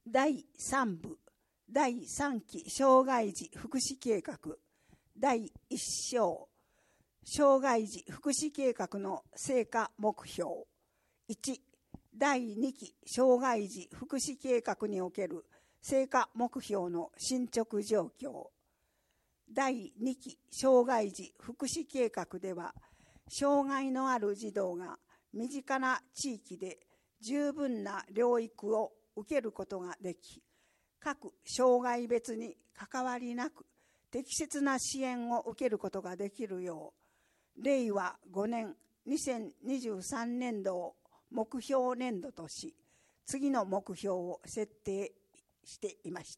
第3部第3期障害児福祉計画第1章障害児福祉計画の成果目標1第2期障害児福祉計画における成果目標の進捗状況第2期障害児福祉計画では障害のある児童が身近な地域で十分な療育を受けることができ各障害別に関わりなく適切な支援を受けることができるよう令和5年2023年度を目標年度とし次の目標を設定していました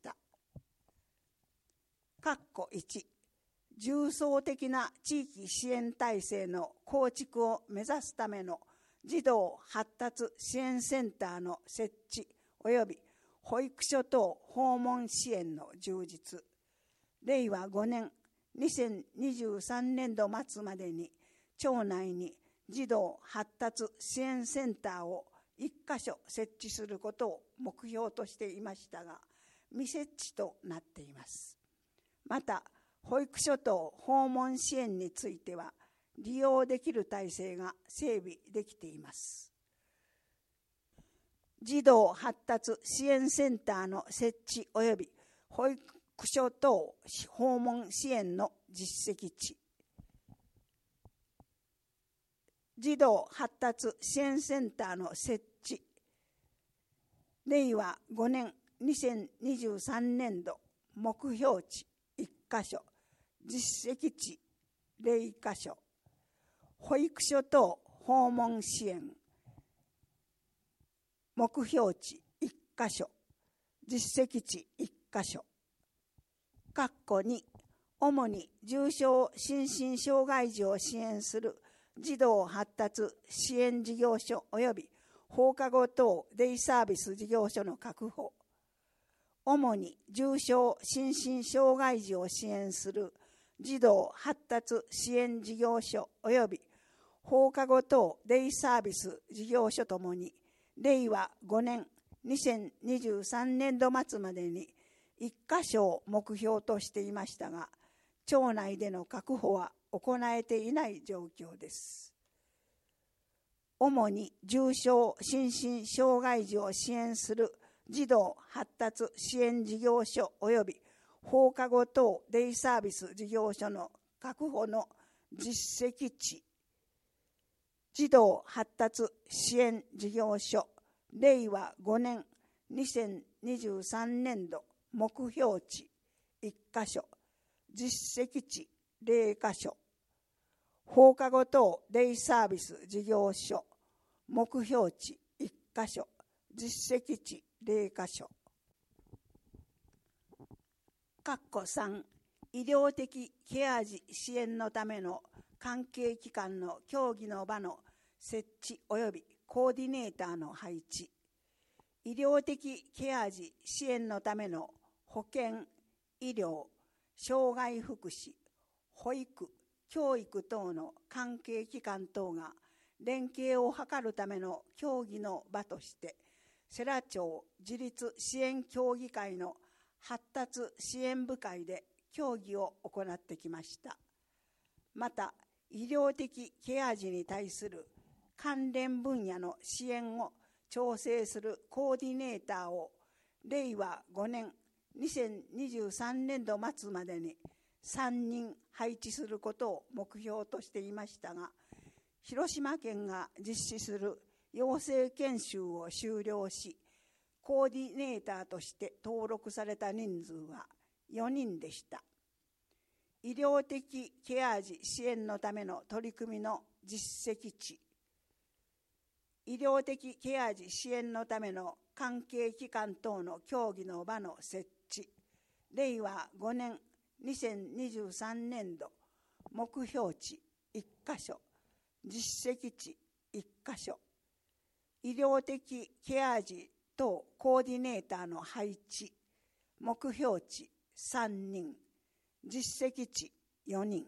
。1重層的な地域支援体制の構築を目指すための児童発達支援センターの設置及び保育所等訪問支援の充実令和5年2023年度末までに町内に児童発達支援センターを1カ所設置することを目標としていましたが未設置となっています。また保育所等訪問支援については利用できる体制が整備できています。児童発達支援センターの設置及び保育所等訪問支援の実績値児童発達支援センターの設置令和5年2023年度目標値1カ所実績値0カ所保育所等訪問支援目標値1カ所実績値1カ所2主に重症心身障害児を支援する児童発達支援事業所及び放課後等デイサービス事業所の確保主に重症心身障害児を支援する児童発達支援事業所及び放課後等デイサービス事業所ともに令和5年2023年度末までに1カ所を目標としていましたが町内での確保は行えていない状況です。主に重症心身障害児を支援する児童発達支援事業所及び放課後等デイサービス事業所の確保の実績値児童発達支援事業所令和5年2023年度目標値1カ所実績値0カ所放課後等デイサービス事業所目標値1カ所実績値0カ所3医療的ケア児支援のための関係機関の協議の場の設置及びコーディネーターの配置医療的ケア児支援のための保健、医療、障害福祉、保育、教育等の関係機関等が連携を図るための協議の場として世羅町自立支援協議会の発達支援部会で協議を行ってきました。また医療的ケア児に対する関連分野の支援を調整するコーディネーターを令和5年2023年度末までに3人配置することを目標としていましたが広島県が実施する養成研修を終了しコーディネーターとして登録された人数は4人でした。医療的ケア児支援のための取り組みの実績値医療的ケア児支援のための関係機関等の協議の場の設置令和5年2023年度目標値1カ所実績値1カ所医療的ケア児等コーディネーターの配置目標値3人実績値4人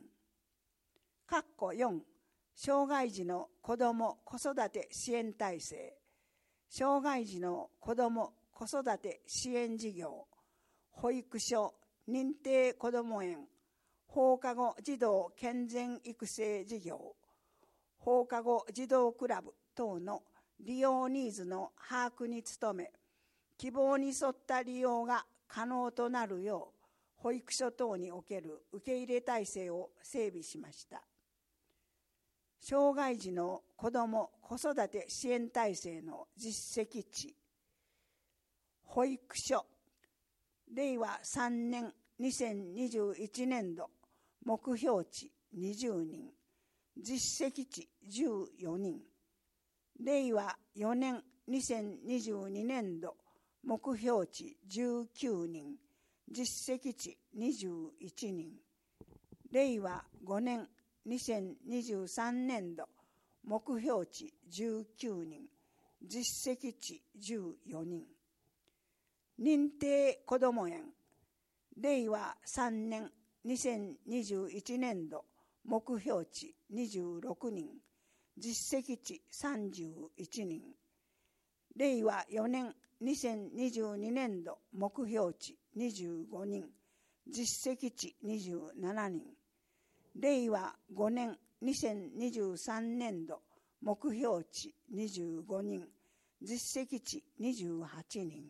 4障害児の子ども・子育て支援体制障害児の子ども・子育て支援事業、保育所、認定こども園、放課後児童健全育成事業、放課後児童クラブ等の利用ニーズの把握に努め、希望に沿った利用が可能となるよう、保育所等における受け入れ体制を整備しました。障害児の子ども・子育て支援体制の実績値、保育所、令和3年2021年度目標値20人、実績値14人、令和4年2022年度目標値19人、実績値21人、令和5年2023年度目標値19人、実績値14人、認定こども園、令和3年2021年度目標値26人、実績値31人、令和4年2022年度目標値25人、実績値27人、令和5年2023年度目標値25人、実績値28人、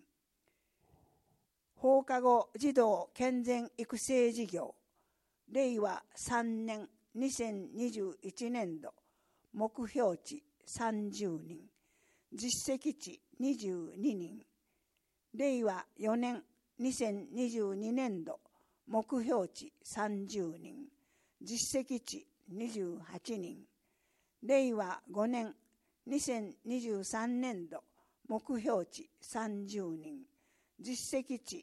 放課後児童健全育成事業、令和3年2021年度目標値30人、実績値22人、令和4年2022年度目標値30人、実績値28人、令和5年2023年度目標値30人、実績値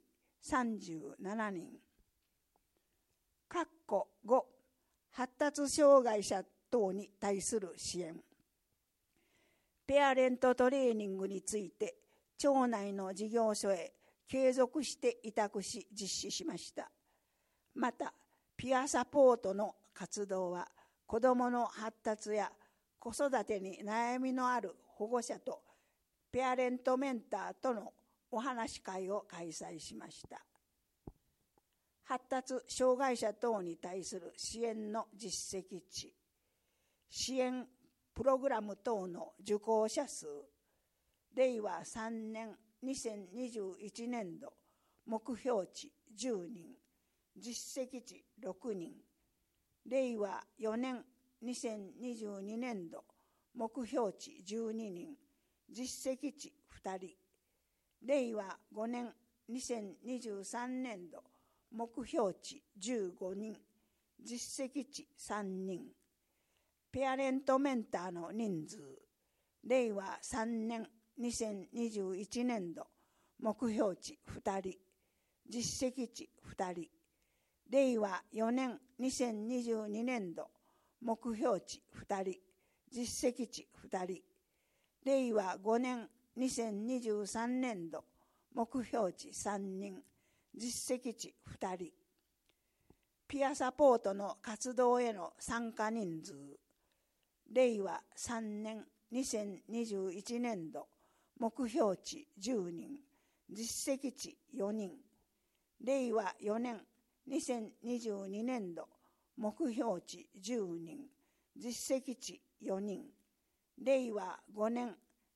37人。5発達障害者等に対する支援。ペアレントトレーニングについて町内の事業所へ継続して委託し実施しました。またピアサポートの活動は子どもの発達や子育てに悩みのある保護者とペアレントメンターとのお話し会を開催しました。発達障害者等に対する支援の実績値、支援プログラム等の受講者数、令和3年2021年度目標値10人、実績値6人、令和4年2022年度目標値12人、実績値2人、令和5年2023年度目標値15人、実績値3人、ペアレントメンターの人数、令和3年2021年度目標値2人、実績値2人、令和4年2022年度目標値2人、実績値2人、令和5年2023年度目標値3人、実績値2人。ピアサポートの活動への参加人数、令和3年2021年度目標値10人、実績値4人、令和4年2022年度目標値10人、実績値4人、令和5年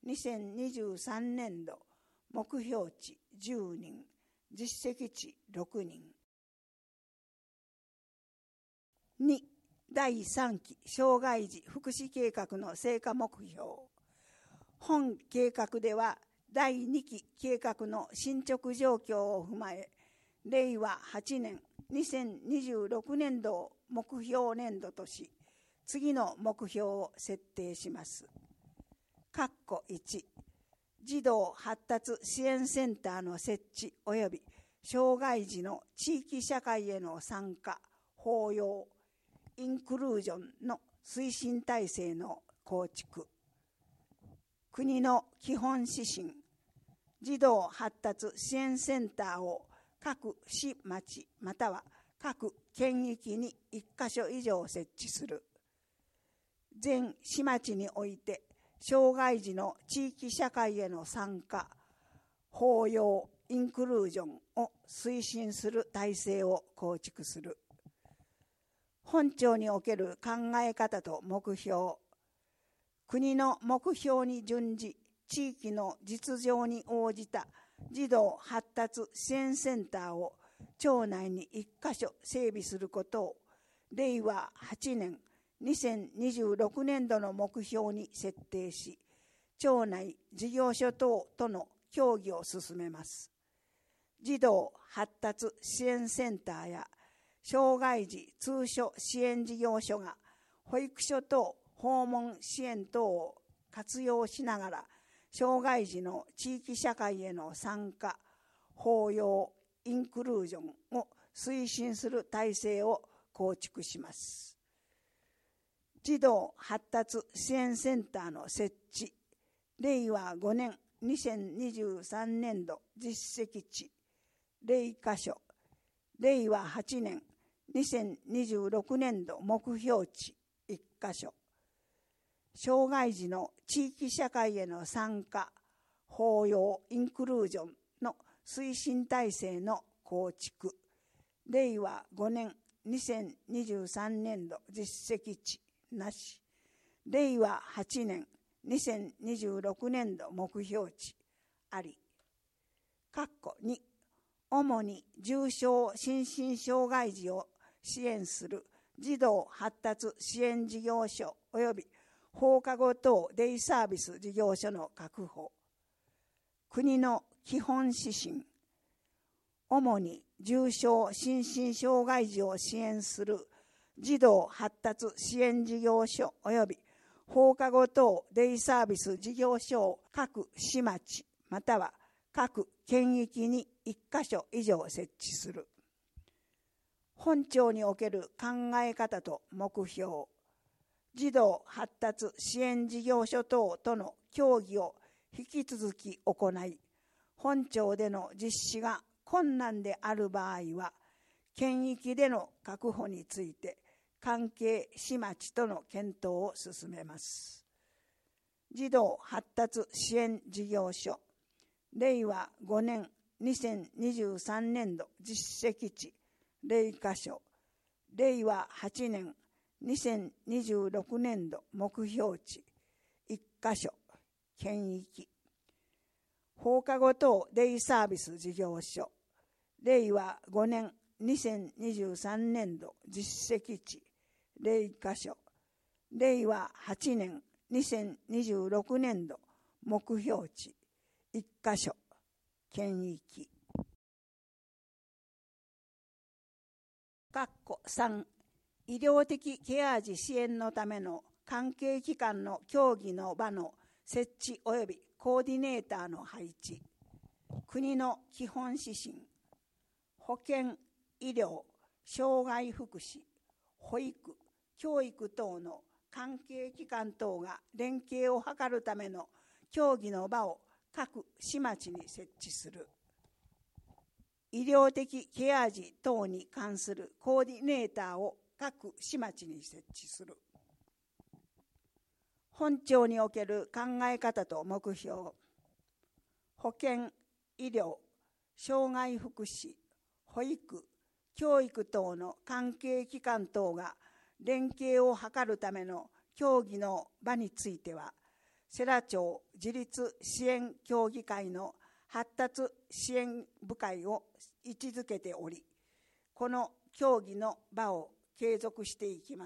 2023年度目標値10人、実績値6人。2、第3期障害児福祉計画の成果目標。本計画では第2期計画の進捗状況を踏まえ、令和8年2026年度を目標年度とし、次の目標を設定します。1、児童発達支援センターの設置及び障害児の地域社会への参加、包容、インクルージョンの推進体制の構築。国の基本指針、児童発達支援センターを各市町または各県域に1カ所以上設置する。全市町において障害児の地域社会への参加、 包容インクルージョンを推進する体制を構築する。本庁における考え方と目標。国の目標に準じ、地域の実情に応じた児童発達支援センターを町内に1カ所整備することを令和8年2026年度の目標に設定し、町内事業所等との協議を進めます。児童発達支援センターや障害児通所支援事業所が保育所等訪問支援等を活用しながら、障害児の地域社会への参加、包容、インクルージョンを推進する体制を構築します。児童発達支援センターの設置、令和5年2023年度実績値0カ所、令和8年2026年度目標値1カ所、障害児の地域社会への参加、包容、インクルージョンの推進体制の構築、令和5年2023年度実績値なし、令和8年2026年度目標値あり。2、主に重症心身障害児を支援する児童発達支援事業所及び放課後等デイサービス事業所の確保。国の基本指針。主に重症心身障害児を支援する児童発達支援事業所及び放課後等デイサービス事業所を各市町または各県域に1カ所以上設置する。本庁における考え方と目標。児童発達支援事業所等との協議を引き続き行い、本庁での実施が困難である場合は、県域での確保について関係市町との検討を進めます。児童発達支援事業所、令和5年2023年度実績値0カ所、令和8年2026年度目標値1カ所、県域。放課後等デイサービス事業所、令和5年2023年度実績値0カ所、令和8年2026年度目標値1カ所、県域。3、医療的ケア児支援のための関係機関の協議の場の設置及びコーディネーターの配置。国の基本指針。保健、医療、障害福祉、保育、教育等の関係機関等が連携を図るための協議の場を各市町に設置する。医療的ケア児等に関するコーディネーターを各市町に設置する。本庁における考え方と目標。保健、医療、障害福祉、保育、教育等の関係機関等が連携を図るための協議の場については、世羅町自立支援協議会の発達支援部会を位置づけており、この協議の場を継続していきます。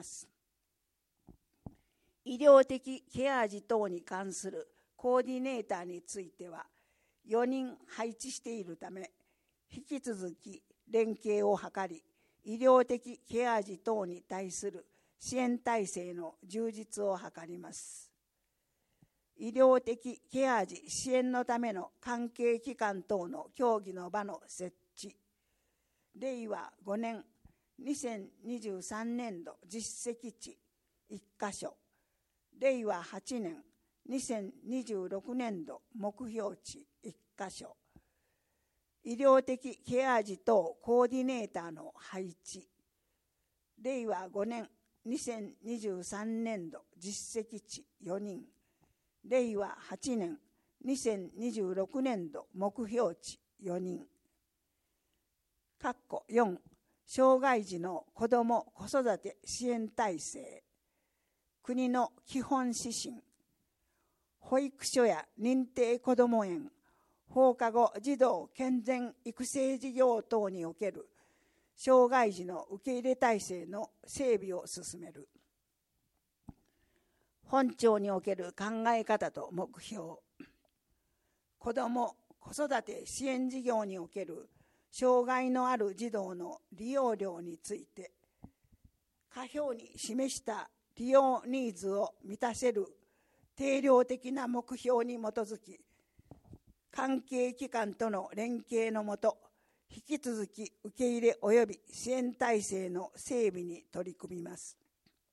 医療的ケア児等に関するコーディネーターについては4人配置しているため、引き続き連携を図り、医療的ケア児等に対する支援体制の充実を図ります。医療的ケア児支援のための関係機関等の協議の場の設置。令和5年2023年度実績値1カ所、令和8年2026年度目標値1カ所、医療的ケア児等コーディネーターの配置。令和5年2023年度実績値4人、令和8年 2026年度目標値4人。4、障害児の子ども・子育て支援体制。国の基本指針。保育所や認定こども園、放課後児童健全育成事業等における障害児の受け入れ体制の整備を進める。本庁における考え方と目標。子ども・子育て支援事業における障害のある児童の利用料について、下表に示した利用ニーズを満たせる定量的な目標に基づき、関係機関との連携のもと、引き続き受け入れ及び支援体制の整備に取り組みます。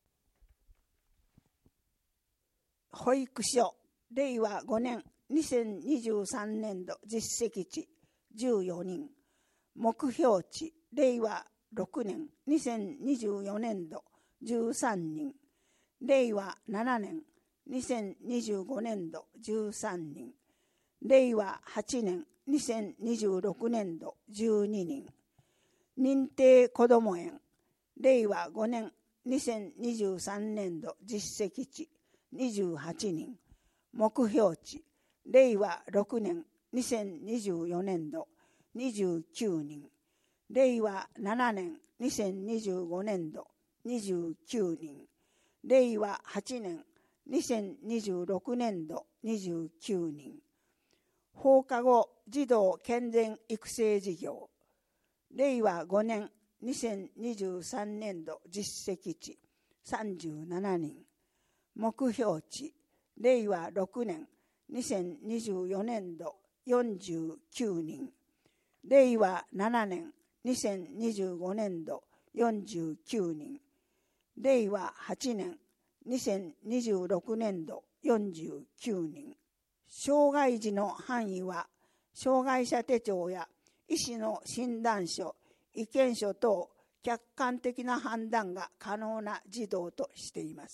保育所、令和5年2023年度実績値14人、目標値令和6年2024年度13人、令和7年2025年度13人、令和8年2026年度12人、認定こども園、令和5年2023年度実績値28人、目標値令和6年2024年度29人、令和7年2025年度29人、令和8年2026年度29人、放課後児童健全育成事業、令和5年2023年度実績値37人、目標値令和6年2024年度49人、令和7年2025年度49人、令和8年2026年度49人。障害児の範囲は、障害者手帳や医師の診断書、意見書等客観的な判断が可能な児童としています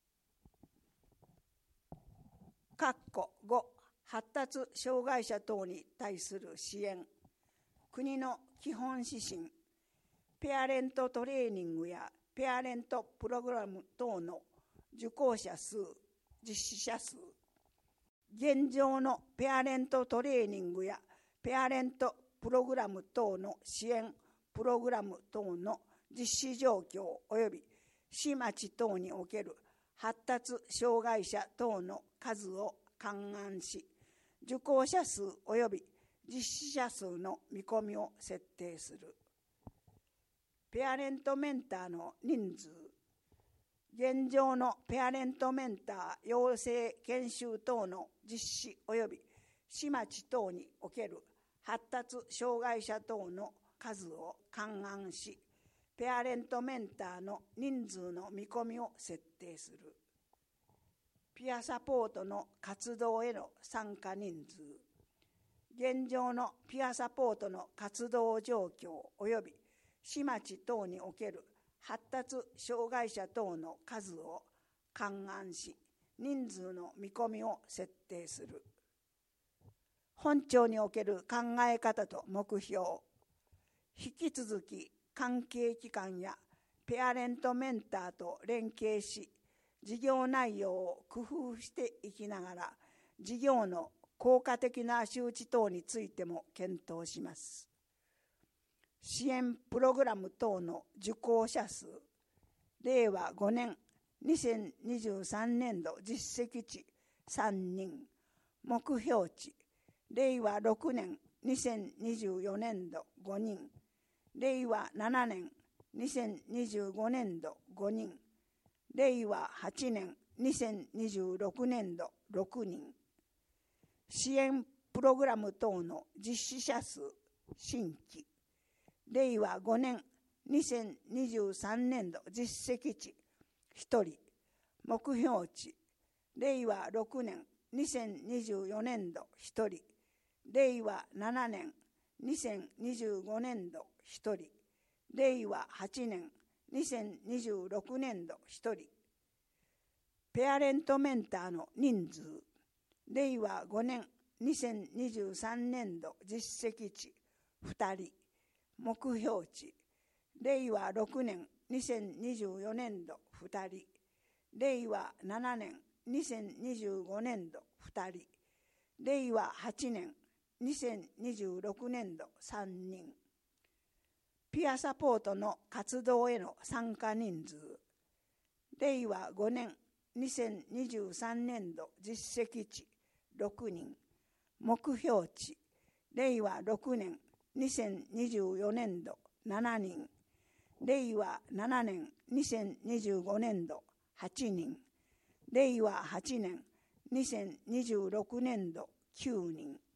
。5、発達障害者等に対する支援。国の基本指針、ペアレントトレーニングやペアレントプログラム等の受講者数、実施者数。現状のペアレントトレーニングやペアレントプログラム等の支援プログラム等の実施状況及び市町等における発達障害者等の数を勘案し、受講者数及び実施者数の見込みを設定する。ペアレントメンターの人数。現状のペアレントメンター養成研修等の実施及び市町等における発達障害者等の数を勘案し、ペアレントメンターの人数の見込みを設定する。ピアサポートの活動への参加人数。現状のピアサポートの活動状況及び市町等における発達障害者等の数を勘案し、人数の見込みを設定する。本庁における考え方と目標。引き続き関係機関やペアレントメンターと連携し、事業内容を工夫していきながら、事業の効果的な周知等についても検討します。支援プログラム等の受講者数。令和5年2023年度実績値3人、目標値令和6年2024年度5人、令和7年2025年度5人、令和8年2026年度6人。支援プログラム等の実施者数新規。令和5年2023年度実績値1人、目標値令和6年2024年度1人、令和7年2025年度1人、令和8年2026年度1人。ペアレントメンターの人数。令和5年 2023年度実績値2人、目標値令和6年2024年度2人、令和7年2025年度2人、令和8年2026年度3人。ピアサポートの活動への参加人数、令和5年2023年度実績値6人、目標値令和6年2024年度7人、令和7年2025年度8人、令和8年2026年度9人。